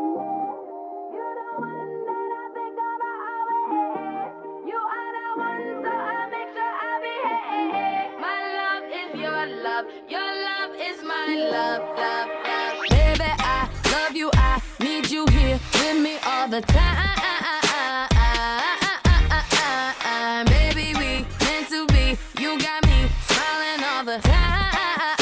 Your love is my love, love, love. Baby, I love you, I need you here with me all the time. Baby, we meant to be, you got me smiling all the time.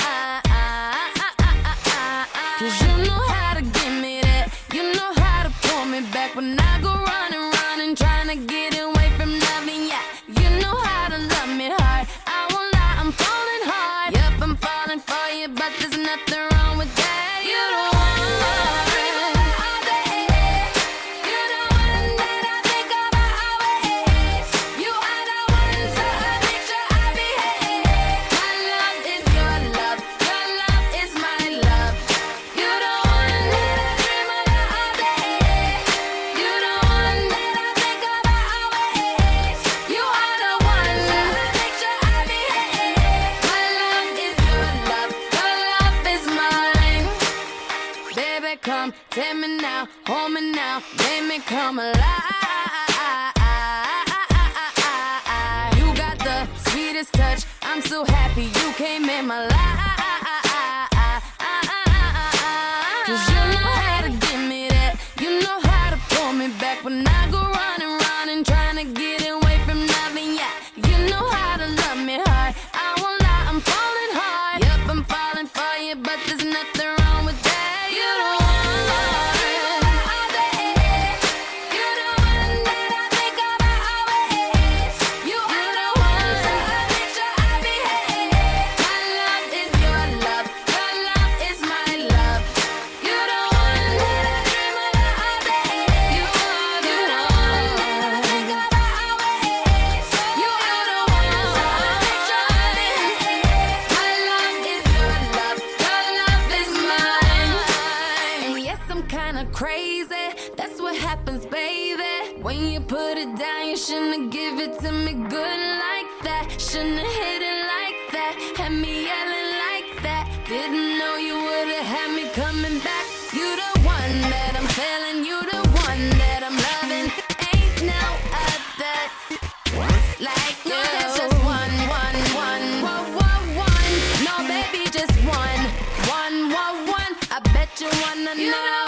'Cause you know how to give me that, you know how to pull me back when I go running, running, trying to get away from loving ya. You know how to love me hard, I won't lie, I'm falling hard. Yep, I'm falling for you, but there's nothing wrong with that. You don't want love, all day. You the one that I think about always. You are the one, so I make sure I behave. My love is your love is my love. You the one that I dream about all day. You the one that I think about always. You are the one, so I make sure I behave. My love is your love is mine. Baby, come take me now, hold me now, make me come alive. You got the sweetest touch, I'm so happy you came in my life. 'Cause you know how to give me that, you know how to pull me back when I go running, running, trying to get away from loving ya. You know how to love me hard, I won't lie, I'm falling hard. Yep, I'm falling for you, but there's nothing wrong with that. You don't want love, all day. You the one that I think about always. You are the one, so I make sure I behave. My love is your love is my love. You the one that I dream about all day. You are the one that I think about always. You are the one, so I make sure I behave. My love is your love is mine. And yes, I'm kinda crazy, that's what happens, baby. When you put it down, you shouldn't give it to me good like that. Shouldn't have hit it like that, had me yelling like that. Didn't know you would've had me coming back. You the one that I'm feeling, you the one that I'm loving. Ain't no other like you. There's just one. No, baby, just one. I bet you wanna know.